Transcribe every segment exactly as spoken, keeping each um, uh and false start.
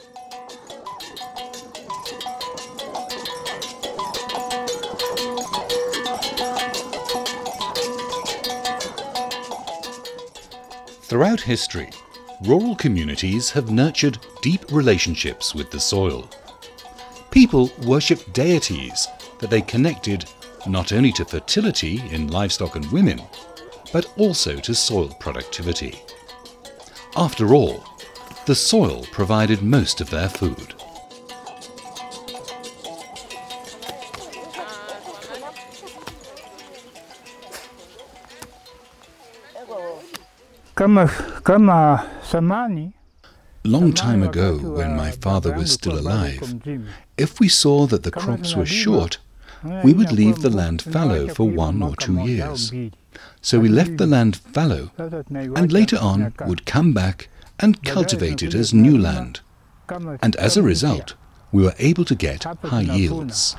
Throughout history, rural communities have nurtured deep relationships with the soil. People worshipped deities that they connected not only to fertility in livestock and women, but also to soil productivity. After all, the soil provided most of their food. Long time ago, when my father was still alive, if we saw that the crops were short, we would leave the land fallow for one or two years. So we left the land fallow, and later on would come back and cultivate it as new land. And as a result, we were able to get high yields.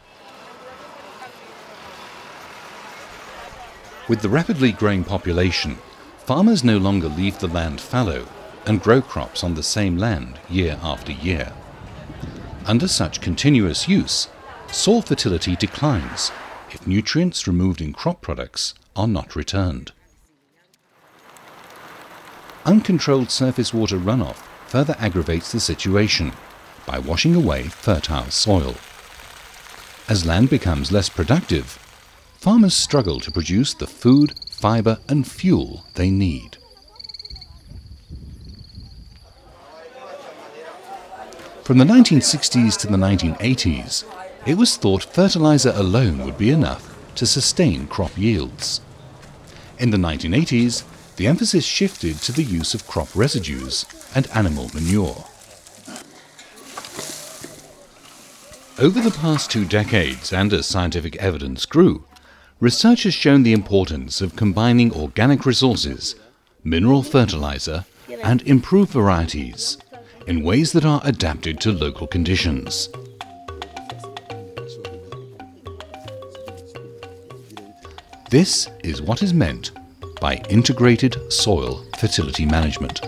With the rapidly growing population, farmers no longer leave the land fallow and grow crops on the same land year after year. Under such continuous use, soil fertility declines if nutrients removed in crop products are not returned. Uncontrolled surface water runoff further aggravates the situation by washing away fertile soil. As land becomes less productive, farmers struggle to produce the food, fibre and fuel they need. From the nineteen sixties to the nineteen eighties, it was thought fertilizer alone would be enough to sustain crop yields. In the nineteen eighties, the emphasis shifted to the use of crop residues and animal manure. Over the past two decades, and as scientific evidence grew, research has shown the importance of combining organic resources, mineral fertilizer, and improved varieties in ways that are adapted to local conditions. This is what is meant by integrated soil fertility management.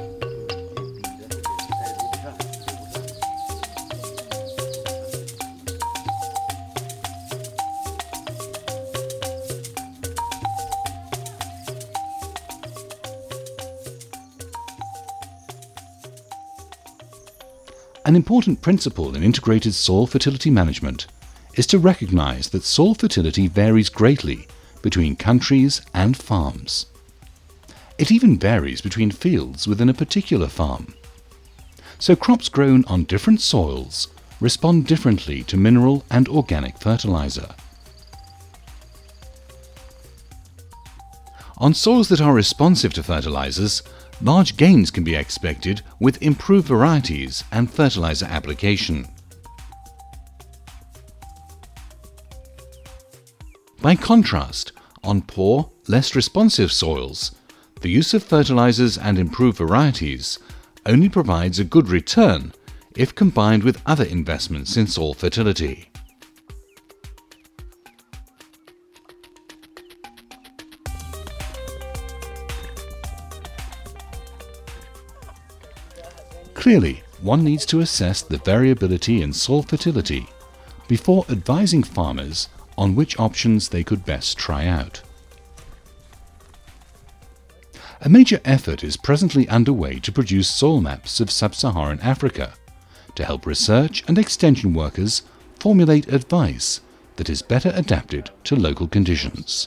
An important principle in integrated soil fertility management is to recognize that soil fertility varies greatly between countries and farms. It even varies between fields within a particular farm. So crops grown on different soils respond differently to mineral and organic fertilizer. On soils that are responsive to fertilizers, large gains can be expected with improved varieties and fertilizer application. By contrast, on poor, less responsive soils, the use of fertilizers and improved varieties only provides a good return if combined with other investments in soil fertility. Clearly, one needs to assess the variability in soil fertility before advising farmers on which options they could best try out. A major effort is presently underway to produce soil maps of sub-Saharan Africa to help research and extension workers formulate advice that is better adapted to local conditions.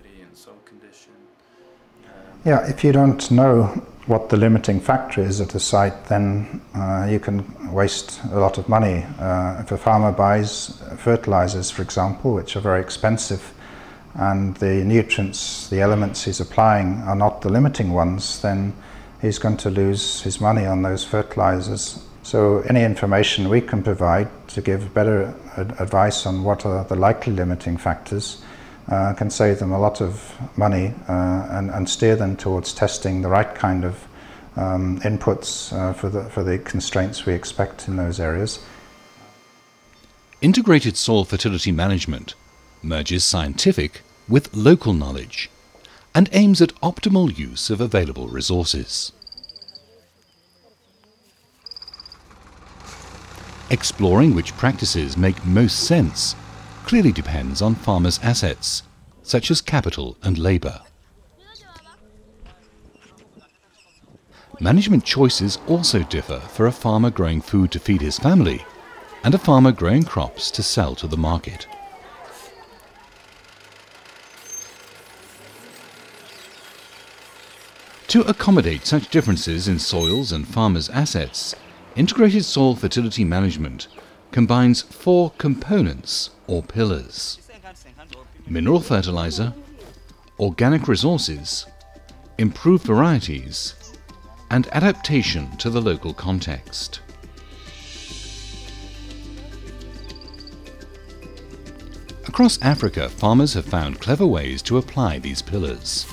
Yeah, if you don't know what the limiting factor is at a site, then uh, you can waste a lot of money. Uh, if a farmer buys fertilizers, for example, which are very expensive, and the nutrients, the elements he's applying are not the limiting ones, then he's going to lose his money on those fertilizers. So any information we can provide to give better ad- advice on what are the likely limiting factors Uh, can save them a lot of money uh, and, and steer them towards testing the right kind of um, inputs uh, for, the, for the constraints we expect in those areas. Integrated soil fertility management merges scientific with local knowledge and aims at optimal use of available resources. Exploring which practices make most sense clearly depends on farmers' assets, such as capital and labour. Management choices also differ for a farmer growing food to feed his family and a farmer growing crops to sell to the market. To accommodate such differences in soils and farmers' assets, integrated soil fertility management combines four components or pillars: mineral fertilizer, organic resources, improved varieties, and adaptation to the local context. Across Africa, farmers have found clever ways to apply these pillars.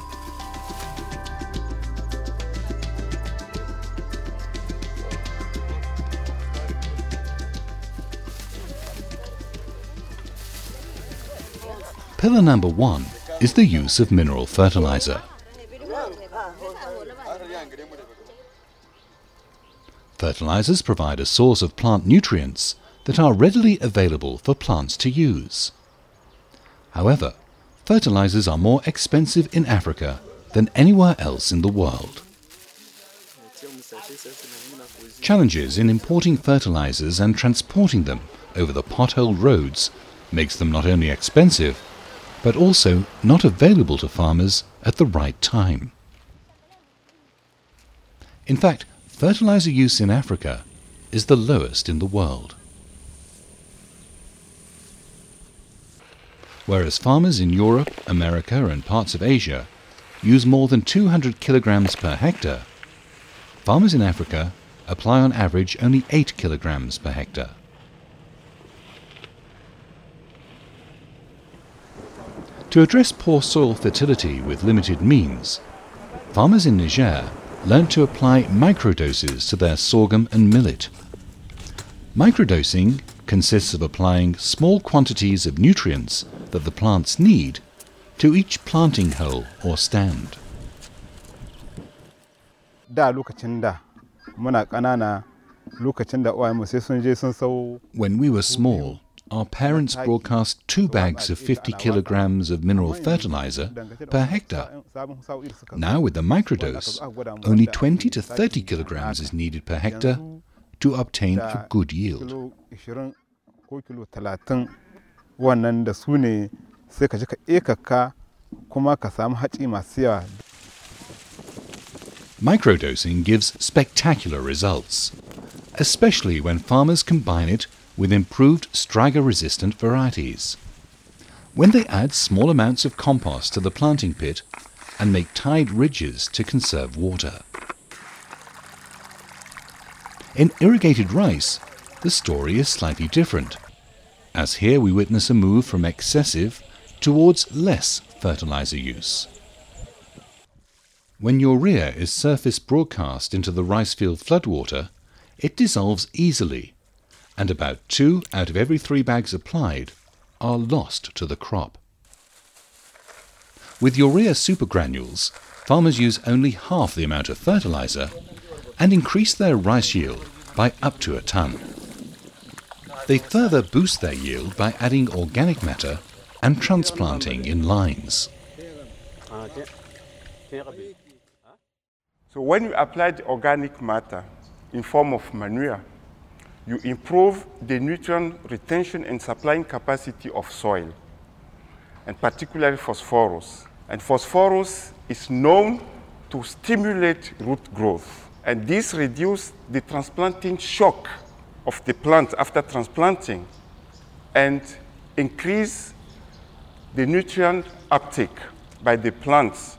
Pillar number one is the use of mineral fertilizer. Fertilizers provide a source of plant nutrients that are readily available for plants to use. However, fertilizers are more expensive in Africa than anywhere else in the world. Challenges in importing fertilizers and transporting them over the potholed roads makes them not only expensive, but also not available to farmers at the right time. In fact, fertilizer use in Africa is the lowest in the world. Whereas farmers in Europe, America and parts of Asia use more than two hundred kilograms per hectare, farmers in Africa apply on average only eight kilograms per hectare. To address poor soil fertility with limited means, farmers in Niger learned to apply microdoses to their sorghum and millet. Microdosing consists of applying small quantities of nutrients that the plants need to each planting hole or stand. Da lokacin da muna ƙanana lokacin da uwayenmu sai sun je sun sau. When we were small, our parents broadcast two bags of fifty kilograms of mineral fertilizer per hectare. Now with the microdose, only twenty to thirty kilograms is needed per hectare to obtain a good yield. Wannan da su ne sai ka ji ka ekaka kuma ka samu hatsi masu yawa. Microdosing gives spectacular results, especially when farmers combine it with improved striga-resistant varieties. When they add small amounts of compost to the planting pit and make tied ridges to conserve water. In irrigated rice, the story is slightly different, as here we witness a move from excessive towards less fertilizer use. When urea is surface broadcast into the rice field floodwater, it dissolves easily, and about two out of every three bags applied are lost to the crop. With urea supergranules, farmers use only half the amount of fertilizer and increase their rice yield by up to a ton. They further boost their yield by adding organic matter and transplanting in lines. So when you apply the organic matter in form of manure, you improve the nutrient retention and supplying capacity of soil, and particularly phosphorus. And phosphorus is known to stimulate root growth. And this reduces the transplanting shock of the plant after transplanting and increase the nutrient uptake by the plants.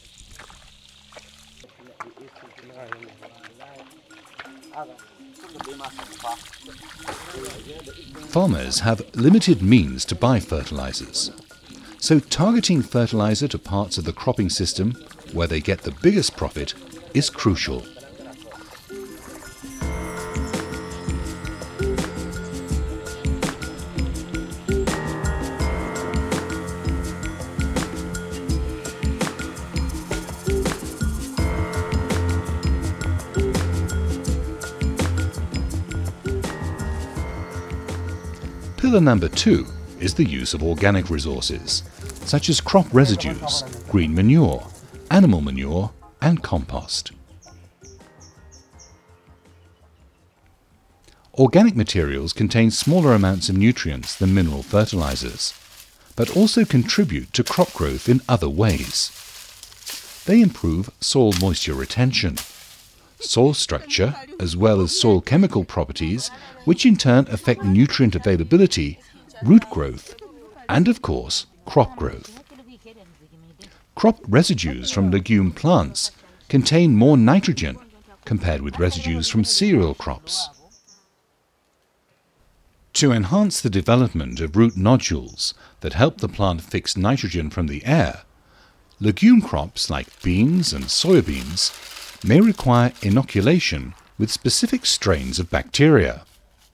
Farmers have limited means to buy fertilizers, so targeting fertilizer to parts of the cropping system where they get the biggest profit is crucial. Pillar number two is the use of organic resources, such as crop residues, green manure, animal manure, and compost. Organic materials contain smaller amounts of nutrients than mineral fertilizers, but also contribute to crop growth in other ways. They improve soil moisture retention, soil structure, as well as soil chemical properties, which in turn affect nutrient availability, root growth, and of course, crop growth. Crop residues from legume plants contain more nitrogen compared with residues from cereal crops. To enhance the development of root nodules that help the plant fix nitrogen from the air, legume crops like beans and soybeans may require inoculation with specific strains of bacteria.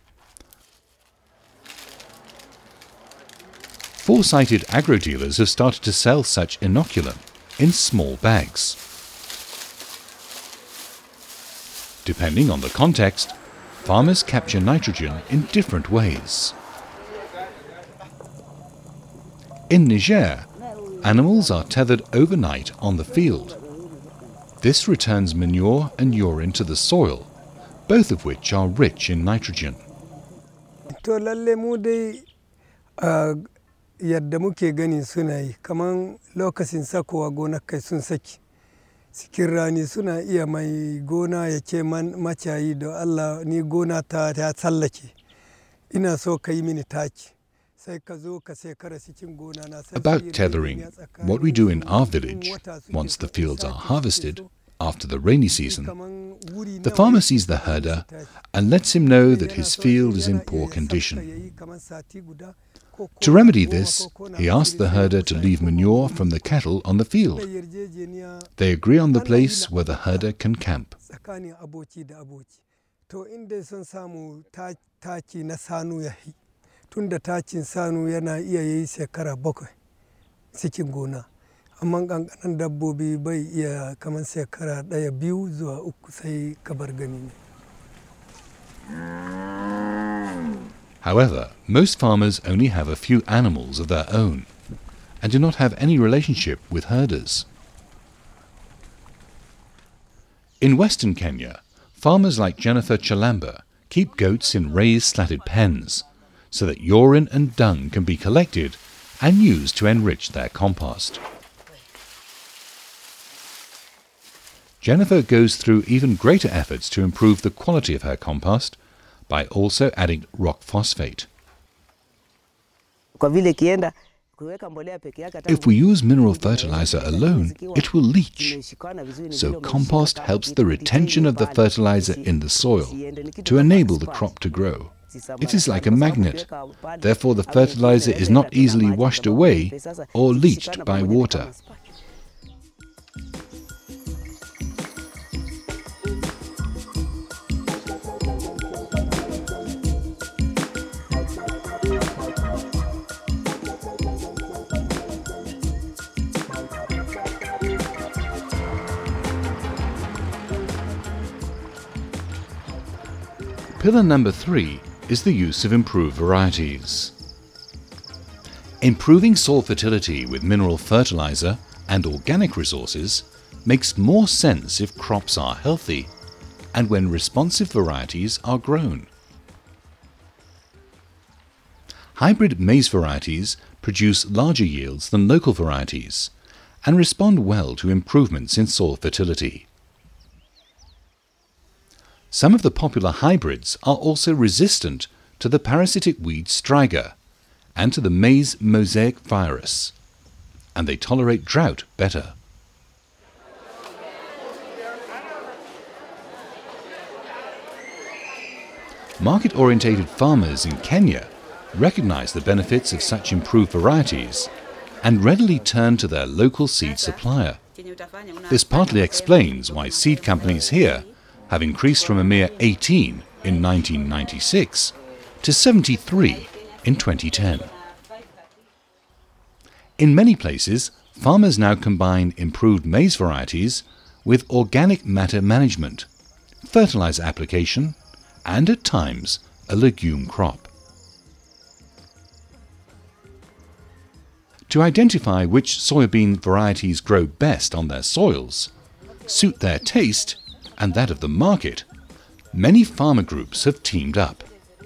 Foresighted agro-dealers have started to sell such inoculant in small bags. Depending on the context, farmers capture nitrogen in different ways. In Niger, animals are tethered overnight on the field. This returns manure and urine to the soil, both of which are rich in nitrogen. Yadda muke gani suna yi kaman lokacin sakowa gonakai sun saki cikin rani suna iya mai gona ya ce maciyayi da Allah ni gona ta ta tsallake ina so ka yi mini taki sai ka zo ka sai kara cikin gona na. About tethering, what we do in our village, once the fields are harvested, after the rainy season, the farmer sees the herder and lets him know that his field is in poor condition. To remedy this, he asks the herder to leave manure from the cattle on the field. They agree on the place where the herder can camp. Amma ƙanƙanan dabbobi bai iya kamar shekara ɗaya biyu zuwa uku sai ka bar gani. However, most farmers only have a few animals of their own and do not have any relationship with herders. In western Kenya, farmers like Jennifer Chalamba keep goats in raised slatted pens so that urine and dung can be collected and used to enrich their compost. Jennifer goes through even greater efforts to improve the quality of her compost by also adding rock phosphate. If we use mineral fertilizer alone, it will leach. So compost helps the retention of the fertilizer in the soil to enable the crop to grow. It is like a magnet. Therefore, the fertilizer is not easily washed away or leached by water. Pillar number three is the use of improved varieties. Improving soil fertility with mineral fertilizer and organic resources makes more sense if crops are healthy and when responsive varieties are grown. Hybrid maize varieties produce larger yields than local varieties and respond well to improvements in soil fertility. Some of the popular hybrids are also resistant to the parasitic weed striga and to the maize mosaic virus, and they tolerate drought better. Market-orientated farmers in Kenya recognize the benefits of such improved varieties and readily turn to their local seed supplier. This partly explains why seed companies here have increased from a mere eighteen in nineteen ninety-six to seventy-three in twenty ten. In many places, farmers now combine improved maize varieties with organic matter management, fertilizer application, and at times a legume crop. To identify which soybean varieties grow best on their soils, suit their taste and that of the market, many farmer groups have teamed up.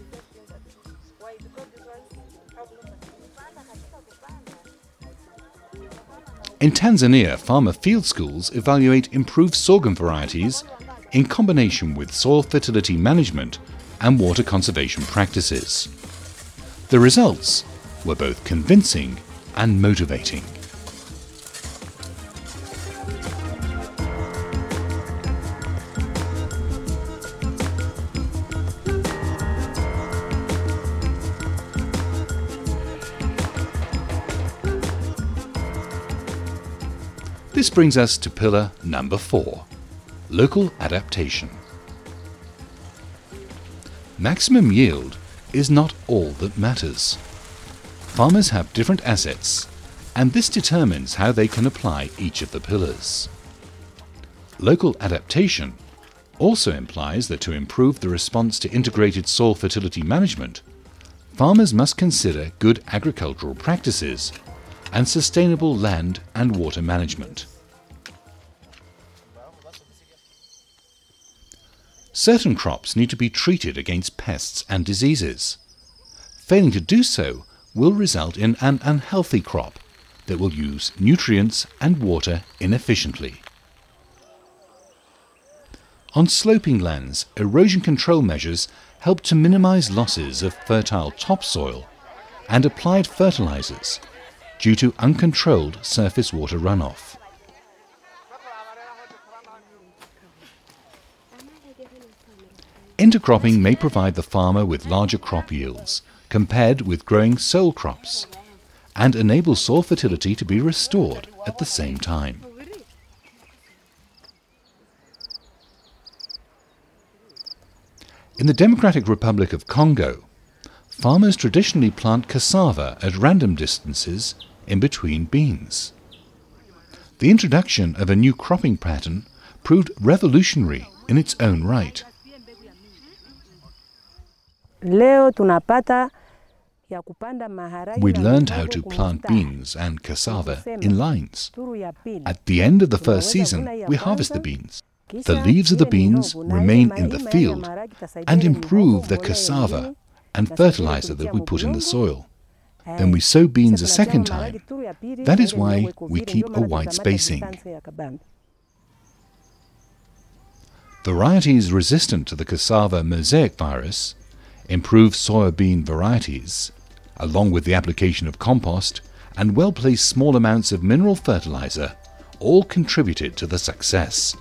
In Tanzania, farmer field schools evaluate improved sorghum varieties in combination with soil fertility management and water conservation practices. The results were both convincing and motivating. This brings us to pillar number four, local adaptation. Maximum yield is not all that matters. Farmers have different assets, and this determines how they can apply each of the pillars. Local adaptation also implies that to improve the response to integrated soil fertility management, farmers must consider good agricultural practices and sustainable land and water management. Certain crops need to be treated against pests and diseases. Failing to do so will result in an unhealthy crop that will use nutrients and water inefficiently. On sloping lands, erosion control measures help to minimize losses of fertile topsoil and applied fertilizers due to uncontrolled surface water runoff. Intercropping may provide the farmer with larger crop yields compared with growing sole crops and enable soil fertility to be restored at the same time. In the Democratic Republic of Congo, farmers traditionally plant cassava at random distances in between beans. The introduction of a new cropping pattern proved revolutionary in its own right. We learned how to plant beans and cassava in lines. At the end of the first season, we harvest the beans. The leaves of the beans remain in the field and improve the cassava and fertilizer that we put in the soil. Then we sow beans a second time. That is why we keep a wide spacing. Varieties resistant to the cassava mosaic virus, improved soybean varieties, along with the application of compost and well-placed small amounts of mineral fertilizer, all contributed to the success.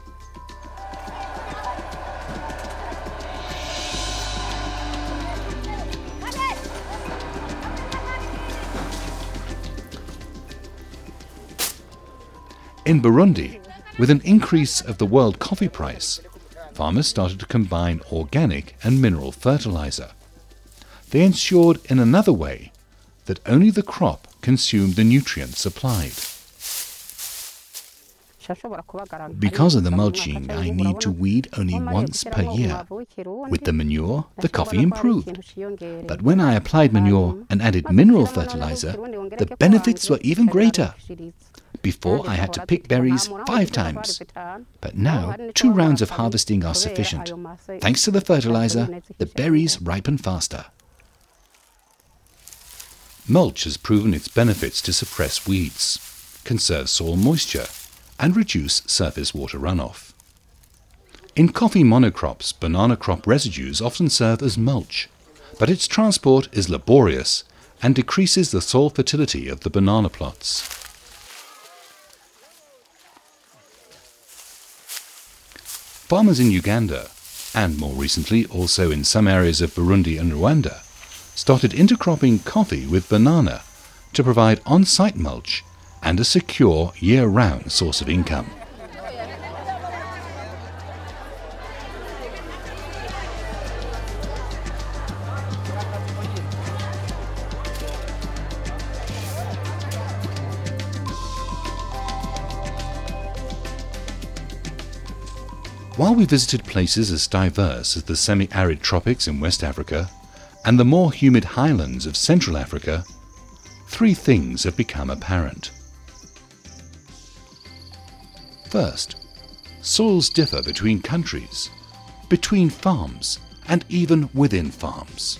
In Burundi, with an increase of the world coffee price, farmers started to combine organic and mineral fertilizer. They ensured in another way that only the crop consumed the nutrients supplied. Because of the mulching, I need to weed only once per year. With the manure, the coffee improved. But when I applied manure and added mineral fertilizer, the benefits were even greater. Before, I had to pick berries five times, but now two rounds of harvesting are sufficient. Thanks to the fertilizer, the berries ripen faster. Mulch has proven its benefits to suppress weeds, conserve soil moisture, and reduce surface water runoff. In coffee monocrops, banana crop residues often serve as mulch, but its transport is laborious and decreases the soil fertility of the banana plots. Farmers in Uganda, and more recently also in some areas of Burundi and Rwanda, started intercropping coffee with banana to provide on-site mulch and a secure year-round source of income. While we visited places as diverse as the semi-arid tropics in West Africa and the more humid highlands of Central Africa, three things have become apparent. First, soils differ between countries, between farms, and even within farms.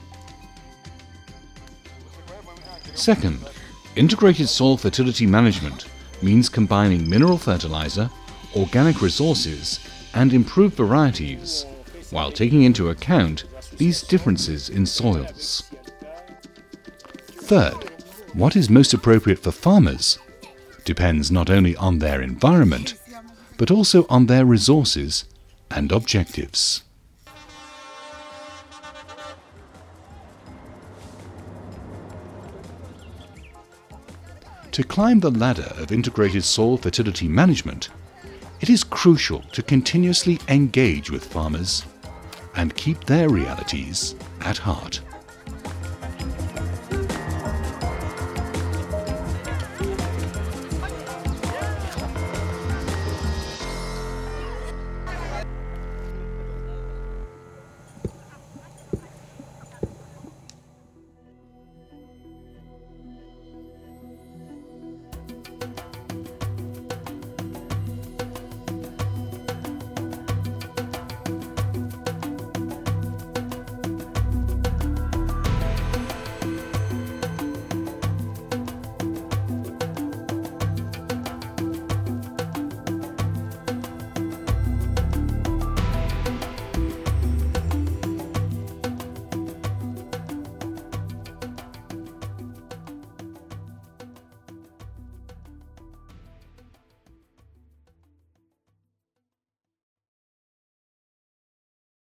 Second, integrated soil fertility management means combining mineral fertilizer, organic resources, and improved varieties, while taking into account these differences in soils. Third, what is most appropriate for farmers depends not only on their environment, but also on their resources and objectives. To climb the ladder of integrated soil fertility management, it is crucial to continuously engage with farmers and keep their realities at heart.